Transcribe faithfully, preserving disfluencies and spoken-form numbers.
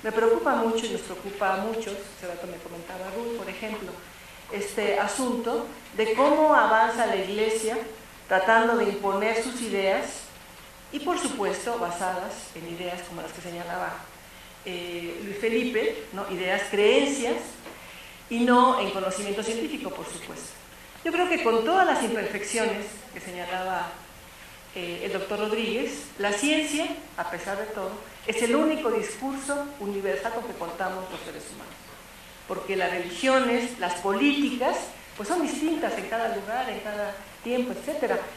Me preocupa mucho y nos preocupa a muchos, hace rato me comentaba Ruth, por ejemplo, este asunto de cómo avanza la Iglesia tratando de imponer sus ideas y, por supuesto, basadas en ideas como las que señalaba eh, Luis Felipe, ¿no? Ideas, creencias, y no en conocimiento científico, por supuesto. Yo creo que con todas las imperfecciones que señalaba eh, el doctor Rodríguez, la ciencia, a pesar de todo, es el único discurso universal con que contamos los seres humanos. Porque las religiones, las políticas, pues son distintas en cada lugar, en cada tiempo, etcétera.